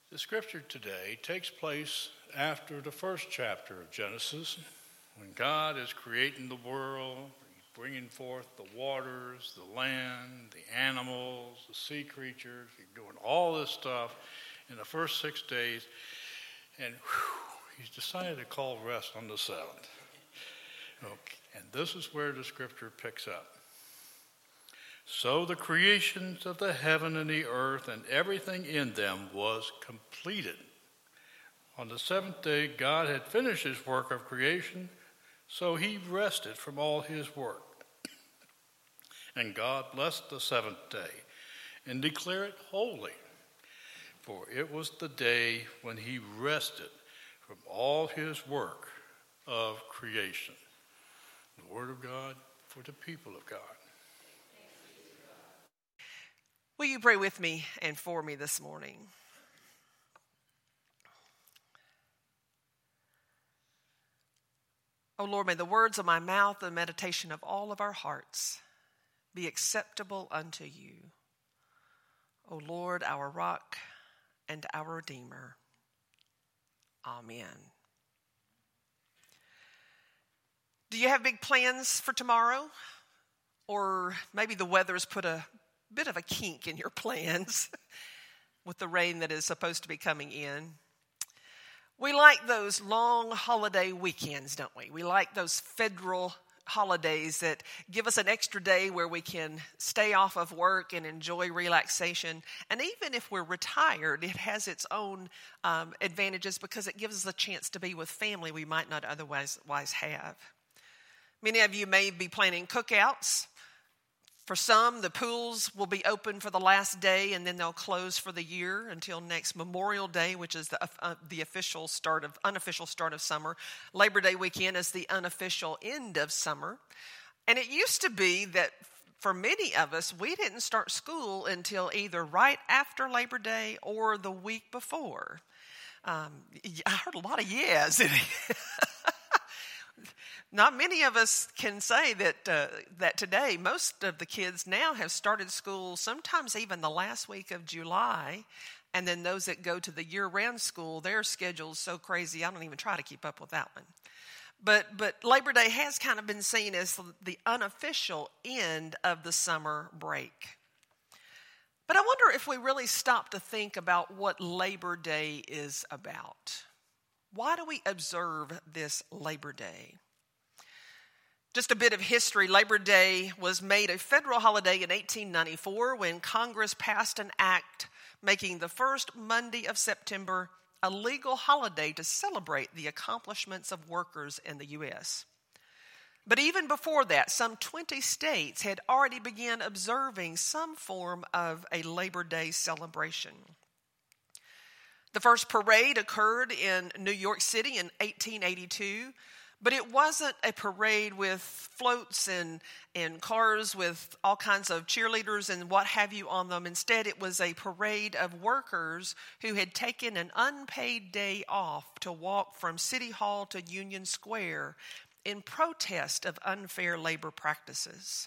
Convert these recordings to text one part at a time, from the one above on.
The scripture today takes place after the first chapter of Genesis, when God is creating the world, bringing forth the waters, the land, the animals, the sea creatures. He's doing all this stuff in the first 6 days, and he's decided to call rest on the seventh. Okay. And this is where the scripture picks up. So the creations of the heaven and the earth and everything in them was completed. On the seventh day, God had finished his work of creation, so he rested from all his work. And God blessed the seventh day and declared it holy, for it was the day when he rested from all his work of creation. The word of God for the people of God. Will you pray with me and for me this morning? O Lord, may the words of my mouth and the meditation of all of our hearts be acceptable unto you. O Lord, our rock and our redeemer. Amen. Do you have big plans for tomorrow? Or maybe the weather's put a bit of a kink in your plans with the rain that is supposed to be coming in. We like those long holiday weekends, don't we? We like those federal holidays that give us an extra day where we can stay off of work and enjoy relaxation. And even if we're retired, it has its own advantages because it gives us a chance to be with family we might not otherwise have. Many of you may be planning cookouts. For some, the pools will be open for the last day and then they'll close for the year until next Memorial Day, which is the unofficial start of summer. Labor Day weekend is the unofficial end of summer. And it used to be that for many of us, we didn't start school until either right after Labor Day or the week before. I heard a lot of yes. Not many of us can say that today, most of the kids now have started school sometimes even the last week of July. And then those that go to the year-round school, their schedule's so crazy, I don't even try to keep up with that one. But Labor Day has kind of been seen as the unofficial end of the summer break. But I wonder if we really stop to think about what Labor Day is about. Why do we observe this Labor Day? Just a bit of history. Labor Day was made a federal holiday in 1894 when Congress passed an act making the first Monday of September a legal holiday to celebrate the accomplishments of workers in the U.S. But even before that, some 20 states had already begun observing some form of a Labor Day celebration. The first parade occurred in New York City in 1882. But it wasn't a parade with floats and cars with all kinds of cheerleaders and what have you on them. Instead, it was a parade of workers who had taken an unpaid day off to walk from City Hall to Union Square in protest of unfair labor practices.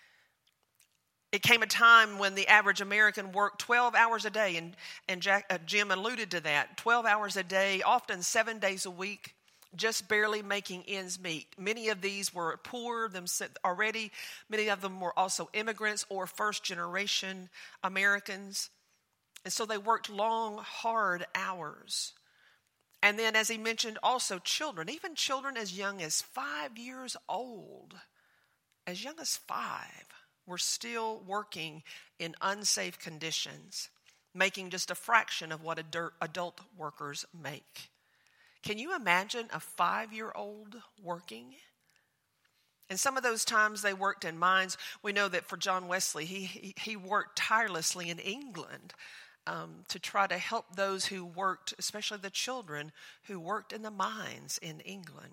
It came a time when the average American worked 12 hours a day, and Jim alluded to that, 12 hours a day, often 7 days a week. Just barely making ends meet. Many of these were poor already. Many of them were also immigrants or first-generation Americans. And so they worked long, hard hours. And then, as he mentioned, also children, even children as young as 5 years old, as young as 5, were still working in unsafe conditions, making just a fraction of what adult workers make. Can you imagine a 5-year-old working? And some of those times they worked in mines. We know that for John Wesley, he worked tirelessly in England to try to help those who worked, especially the children who worked in the mines in England.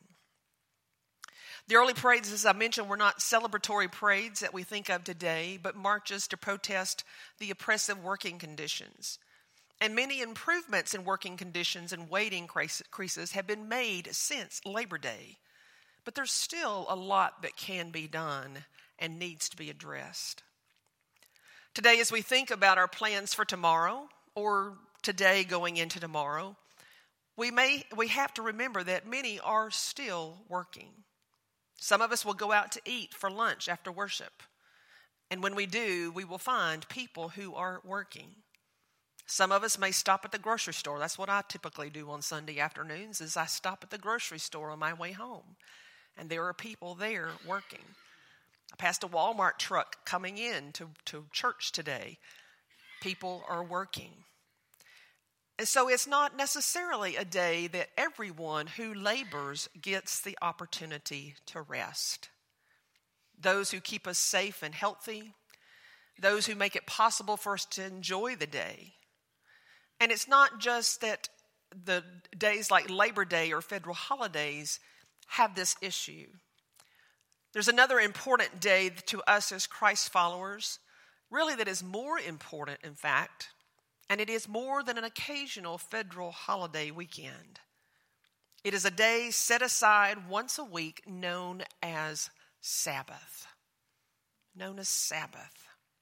The early parades, as I mentioned, were not celebratory parades that we think of today, but marches to protest the oppressive working conditions. And many improvements in working conditions and wage increases have been made since Labor Day. But there's still a lot that can be done and needs to be addressed. Today, as we think about our plans for tomorrow, or today going into tomorrow, we have to remember that many are still working. Some of us will go out to eat for lunch after worship. And when we do, we will find people who are working. Some of us may stop at the grocery store. That's what I typically do on Sunday afternoons, is I stop at the grocery store on my way home. And there are people there working. I passed a Walmart truck coming in to church today. People are working. And so it's not necessarily a day that everyone who labors gets the opportunity to rest. Those who keep us safe and healthy, those who make it possible for us to enjoy the day. And it's not just that the days like Labor Day or federal holidays have this issue. There's another important day to us as Christ followers, really that is more important, in fact, and it is more than an occasional federal holiday weekend. It is a day set aside once a week known as Sabbath. Known as Sabbath.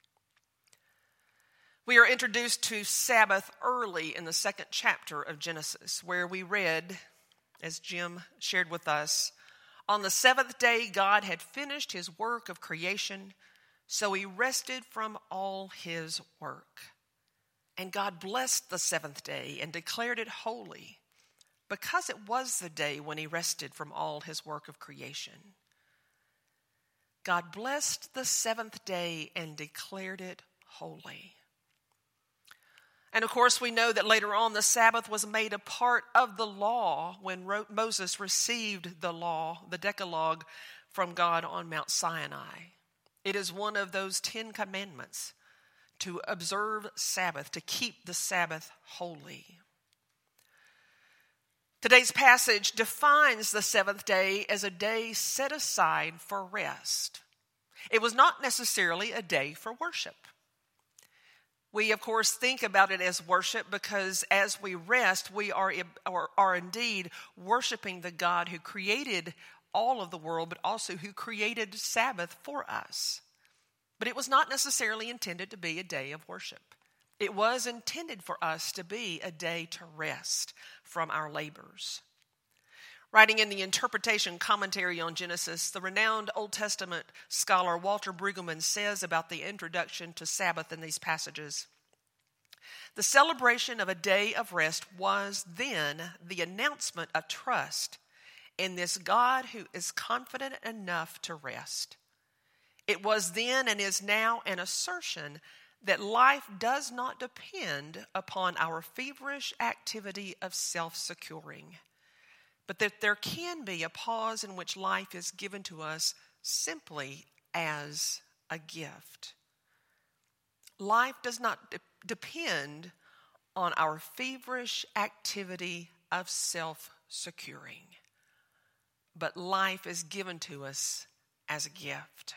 We are introduced to Sabbath early in the 2nd chapter of Genesis, where we read, as Jim shared with us, on the 7th day God had finished his work of creation, so he rested from all his work. And God blessed the 7th day and declared it holy, because it was the day when he rested from all his work of creation. God blessed the 7th day and declared it holy. And of course, we know that later on the Sabbath was made a part of the law when Moses received the law, the Decalogue, from God on Mount Sinai. It is one of those 10 commandments to observe Sabbath, to keep the Sabbath holy. Today's passage defines the 7th day as a day set aside for rest. It was not necessarily a day for worship. We, of course, think about it as worship because as we rest, we are indeed worshiping the God who created all of the world, but also who created Sabbath for us. But it was not necessarily intended to be a day of worship. It was intended for us to be a day to rest from our labors. Writing in the interpretation commentary on Genesis, the renowned Old Testament scholar Walter Brueggemann says about the introduction to Sabbath in these passages, the celebration of a day of rest was then the announcement of trust in this God who is confident enough to rest. It was then and is now an assertion that life does not depend upon our feverish activity of self-securing, but that there can be a pause in which life is given to us simply as a gift. Life does not depend on our feverish activity of self-securing, but life is given to us as a gift.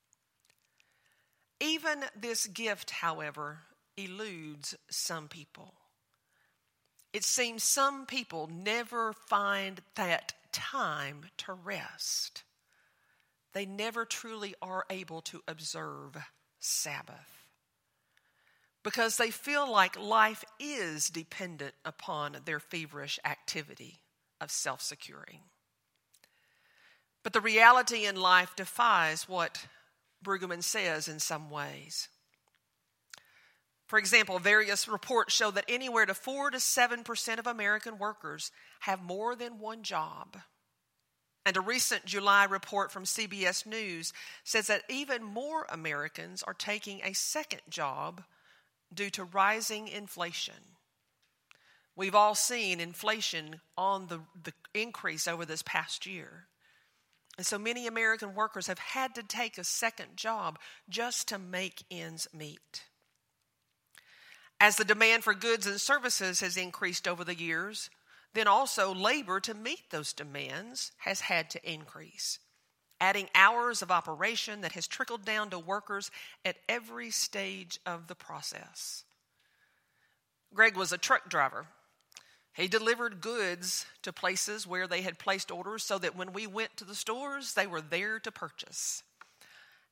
Even this gift, however, eludes some people. It seems some people never find that time to rest. They never truly are able to observe Sabbath because they feel like life is dependent upon their feverish activity of self-securing. But the reality in life defies what Brueggemann says in some ways. For example, various reports show that anywhere to 4 to 7% of American workers have more than one job. And a recent July report from CBS News says that even more Americans are taking a second job due to rising inflation. We've all seen inflation on the increase over this past year. And so many American workers have had to take a second job just to make ends meet. As the demand for goods and services has increased over the years, then also labor to meet those demands has had to increase, adding hours of operation that has trickled down to workers at every stage of the process. Greg was a truck driver. He delivered goods to places where they had placed orders so that when we went to the stores, they were there to purchase.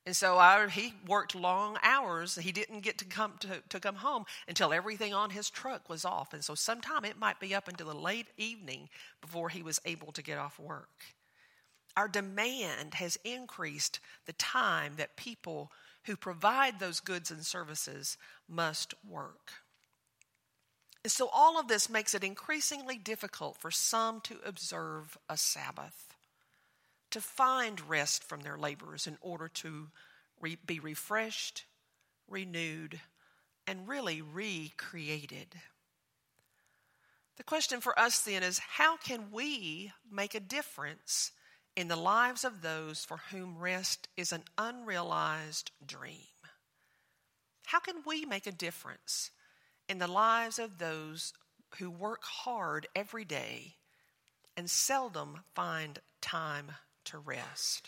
And so he worked long hours. He didn't get to come home until everything on his truck was off. And so sometime it might be up until the late evening before he was able to get off work. Our demand has increased the time that people who provide those goods and services must work. And so all of this makes it increasingly difficult for some to observe a Sabbath, to find rest from their labors in order to be refreshed, renewed, and really recreated. The question for us then is, how can we make a difference in the lives of those for whom rest is an unrealized dream? How can we make a difference in the lives of those who work hard every day and seldom find time to rest?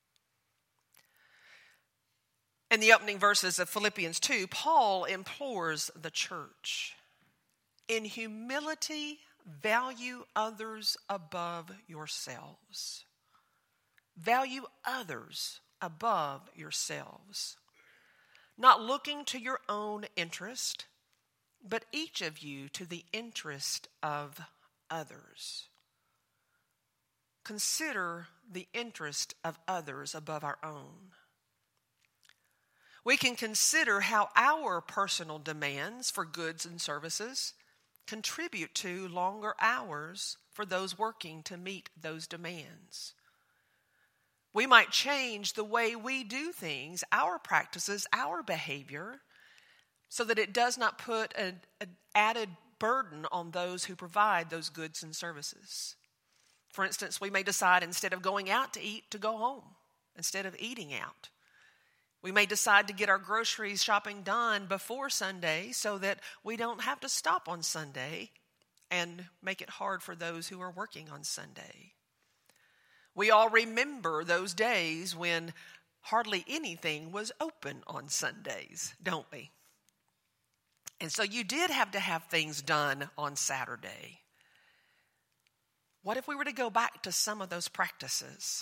In the opening verses of Philippians 2, Paul implores the church, in humility, value others above yourselves. Value others above yourselves, not looking to your own interest, but each of you to the interest of others. Consider the interest of others above our own. We can consider how our personal demands for goods and services contribute to longer hours for those working to meet those demands. We might change the way we do things, our practices, our behavior, so that it does not put an added burden on those who provide those goods and services. For instance, we may decide instead of going out to eat, to go home instead of eating out. We may decide to get our groceries shopping done before Sunday so that we don't have to stop on Sunday and make it hard for those who are working on Sunday. We all remember those days when hardly anything was open on Sundays, don't we? And so you did have to have things done on Saturday. What if we were to go back to some of those practices?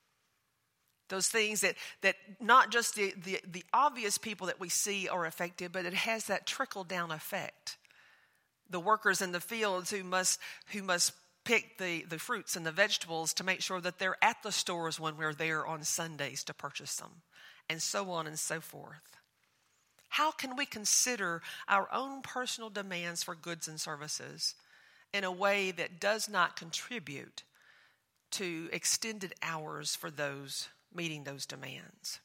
Those things that not just the obvious people that we see are affected, but it has that trickle-down effect. The workers in the fields who must pick the fruits and the vegetables to make sure that they're at the stores when we're there on Sundays to purchase them, and so on and so forth. How can we consider our own personal demands for goods and services in a way that does not contribute to extended hours for those meeting those demands?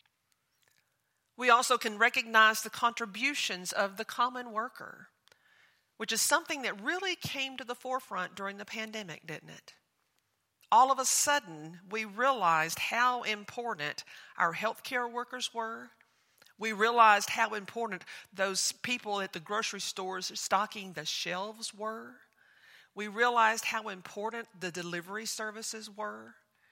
We also can recognize the contributions of the common worker, which is something that really came to the forefront during the pandemic, didn't it? All of a sudden, we realized how important our healthcare workers were. We realized how important those people at the grocery stores stocking the shelves were. We realized how important the delivery services were.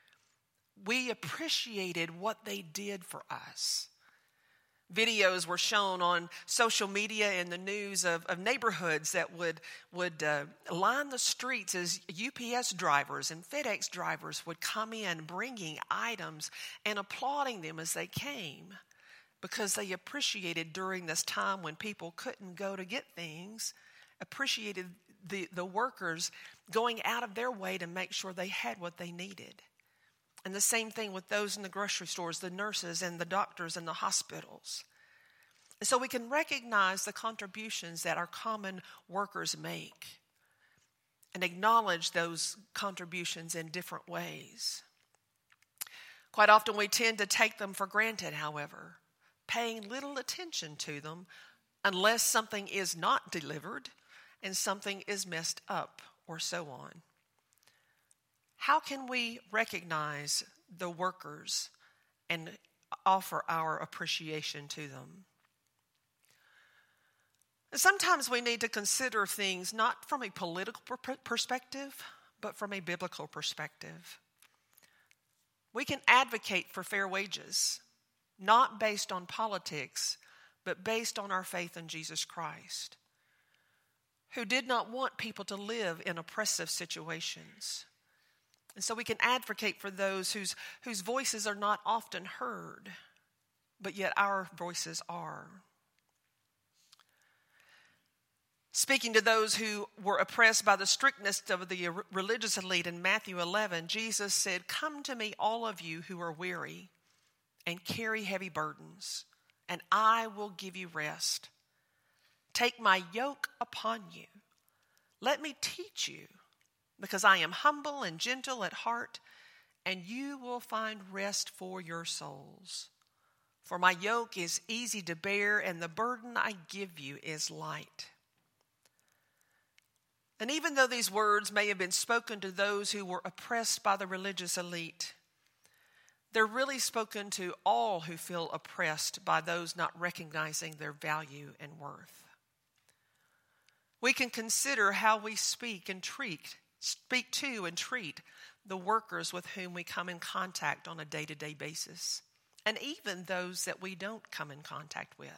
We appreciated what they did for us. Videos were shown on social media and the news of neighborhoods that would line the streets as UPS drivers and FedEx drivers would come in bringing items and applauding them as they came, because they appreciated during this time when people couldn't go to get things, appreciated the workers going out of their way to make sure they had what they needed. And the same thing with those in the grocery stores, the nurses and the doctors in the hospitals. And so we can recognize the contributions that our common workers make and acknowledge those contributions in different ways. Quite often we tend to take them for granted, however, paying little attention to them unless something is not delivered and something is messed up or so on. How can we recognize the workers and offer our appreciation to them? Sometimes we need to consider things not from a political perspective, but from a biblical perspective. We can advocate for fair wages, not based on politics, but based on our faith in Jesus Christ, who did not want people to live in oppressive situations. And so we can advocate for those whose voices are not often heard, but yet our voices are. Speaking to those who were oppressed by the strictness of the religious elite in Matthew 11, Jesus said, "Come to me, all of you who are weary and carry heavy burdens, and I will give you rest. Take my yoke upon you. Let me teach you, because I am humble and gentle at heart, and you will find rest for your souls. For my yoke is easy to bear, and the burden I give you is light." And even though these words may have been spoken to those who were oppressed by the religious elite, they're really spoken to all who feel oppressed by those not recognizing their value and worth. We can consider how we speak to and treat the workers with whom we come in contact on a day-to-day basis, and even those that we don't come in contact with.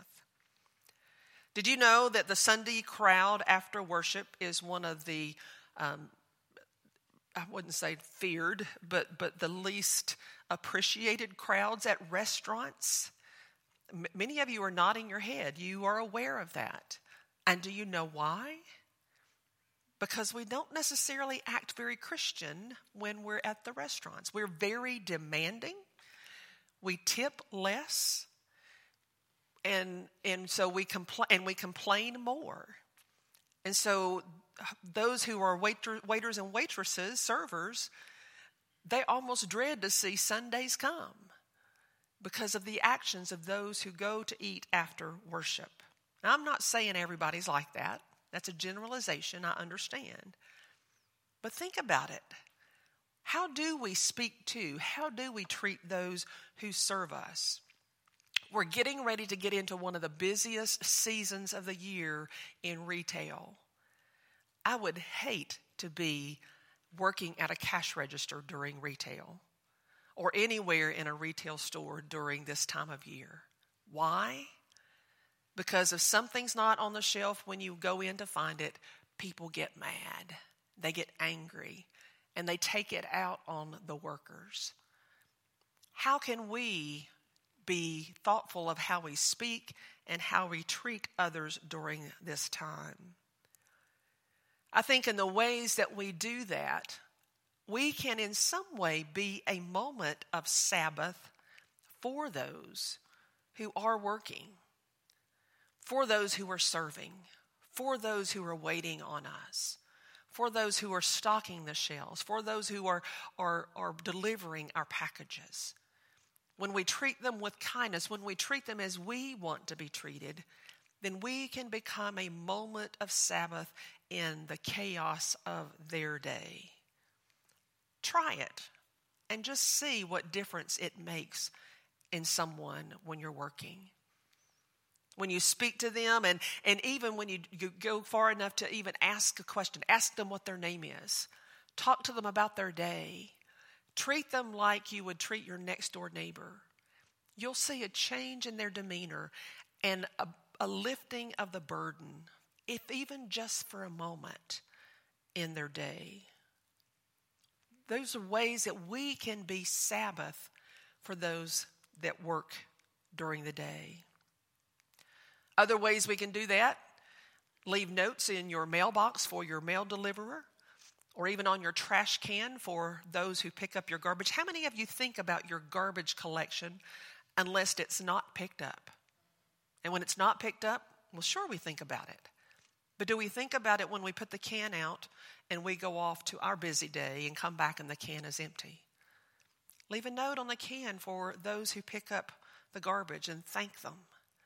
Did you know that the Sunday crowd after worship is one of the, I wouldn't say feared, but the least appreciated crowds at restaurants? Many of you are nodding your head. You are aware of that. And do you know why? Because we don't necessarily act very Christian when we're at the restaurants. We're very demanding. We tip less. And so we complain more. And so those who are waiters and waitresses, servers, they almost dread to see Sundays come because of the actions of those who go to eat after worship. Now, I'm not saying everybody's like that. That's a generalization, I understand. But think about it. How do we speak to, how do we treat those who serve us? We're getting ready to get into one of the busiest seasons of the year in retail. I would hate to be working at a cash register during retail or anywhere in a retail store during this time of year. Why? Because if something's not on the shelf when you go in to find it, people get mad. They get angry, and they take it out on the workers. How can we be thoughtful of how we speak and how we treat others during this time? I think in the ways that we do that, we can in some way be a moment of Sabbath for those who are working, for those who are serving, for those who are waiting on us, for those who are stocking the shelves, for those who are delivering our packages. When we treat them with kindness, when we treat them as we want to be treated, then we can become a moment of Sabbath in the chaos of their day. Try it and just see what difference it makes in someone when you're working. When you speak to them, and even when you go far enough to even ask a question, ask them what their name is. Talk to them about their day. Treat them like you would treat your next door neighbor. You'll see a change in their demeanor and a lifting of the burden, if even just for a moment in their day. Those are ways that we can be Sabbath for those that work during the day. Other ways we can do that: leave notes in your mailbox for your mail deliverer, or even on your trash can for those who pick up your garbage. How many of you think about your garbage collection unless it's not picked up? And when it's not picked up, well, sure, we think about it. But do we think about it when we put the can out and we go off to our busy day and come back and the can is empty? Leave a note on the can for those who pick up the garbage and thank them.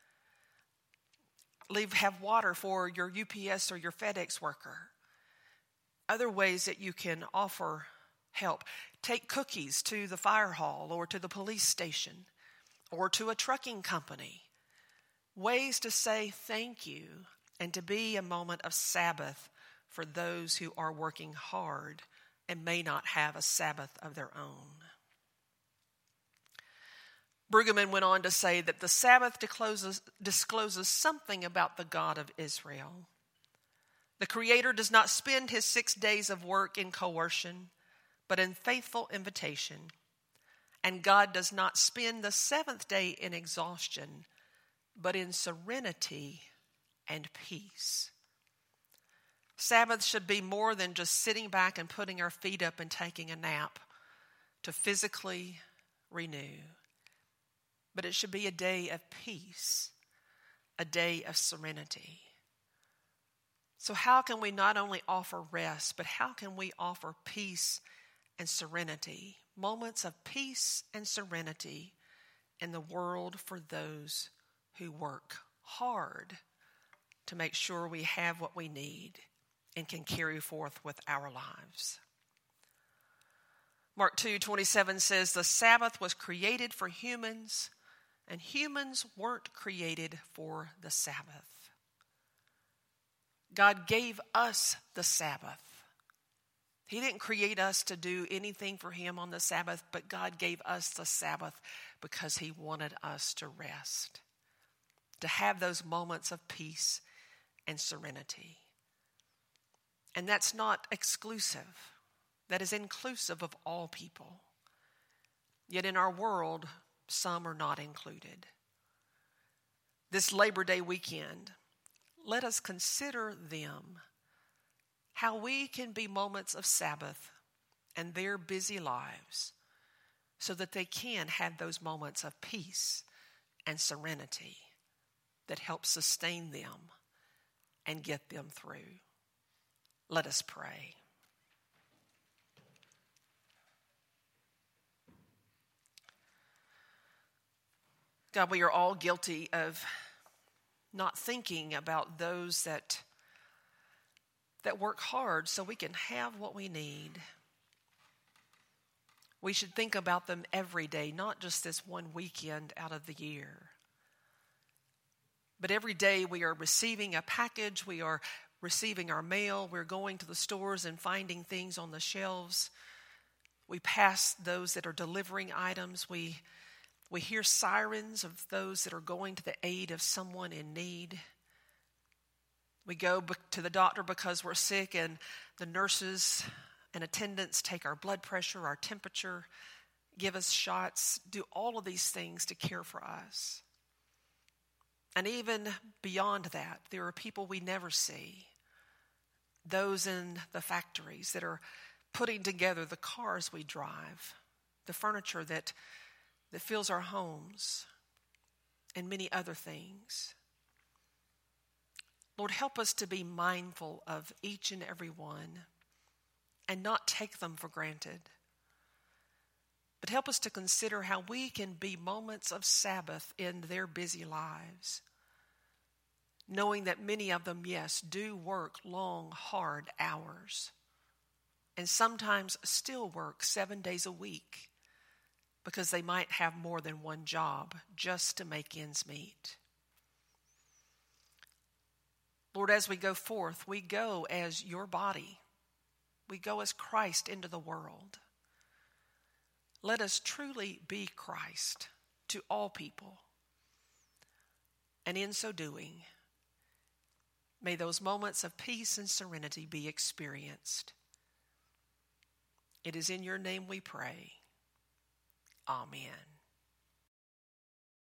Have water for your UPS or your FedEx worker. Other ways that you can offer help: take cookies to the fire hall or to the police station or to a trucking company. Ways to say thank you and to be a moment of Sabbath for those who are working hard and may not have a Sabbath of their own. Brueggemann went on to say that the Sabbath discloses something about the God of Israel. The Creator does not spend his 6 days of work in coercion, but in faithful invitation. And God does not spend the seventh day in exhaustion, but in serenity and peace. Sabbath should be more than just sitting back and putting our feet up and taking a nap to physically renew. But it should be a day of peace, a day of serenity. So how can we not only offer rest, but how can we offer peace and serenity? Moments of peace and serenity in the world for those who work hard to make sure we have what we need and can carry forth with our lives. Mark 2:27 says, the Sabbath was created for humans, and humans weren't created for the Sabbath. God gave us the Sabbath. He didn't create us to do anything for him on the Sabbath, but God gave us the Sabbath because he wanted us to rest, to have those moments of peace and serenity. And that's not exclusive. That is inclusive of all people. Yet in our world, some are not included. This Labor Day weekend, let us consider them, how we can be moments of Sabbath in their busy lives so that they can have those moments of peace and serenity that help sustain them and get them through. Let us pray. God, we are all guilty of not thinking about those that work hard so we can have what we need. We should think about them every day, not just this one weekend out of the year. But every day we are receiving a package, we are receiving our mail, we're going to the stores and finding things on the shelves. We pass those that are delivering items. We hear sirens of those that are going to the aid of someone in need. We go to the doctor because we're sick, and the nurses and attendants take our blood pressure, our temperature, give us shots, do all of these things to care for us. And even beyond that, there are people we never see. Those in the factories that are putting together the cars we drive, the furniture that fills our homes, and many other things. Lord, help us to be mindful of each and every one and not take them for granted. But help us to consider how we can be moments of Sabbath in their busy lives, knowing that many of them, yes, do work long, hard hours, and sometimes still work 7 days a week because they might have more than one job just to make ends meet. Lord, as we go forth, we go as your body. We go as Christ into the world. Let us truly be Christ to all people. And in so doing, may those moments of peace and serenity be experienced. It is in your name we pray. Amen.